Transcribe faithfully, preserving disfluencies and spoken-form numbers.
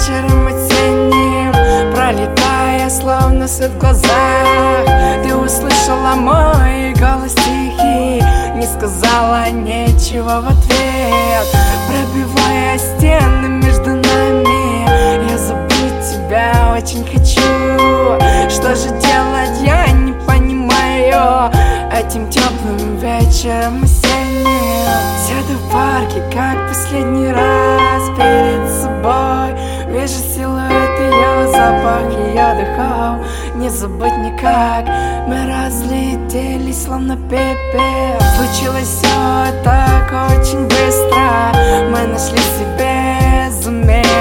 вечером осенним, пролетая словно свет в глазах. Ты услышала мой голос тихий, не сказала ничего в ответ, пробивая стены между нами. Я забыть тебя очень хочу. Что же делать, я не понимаю этим теплым вечером осенним. Сяду в парке, как последний раз перед собой, вижу силуэт ее, запах ее духов. Не забыть никак, мы разлетелись словно пепел. Случилось все так очень быстро, мы нашли себе замену.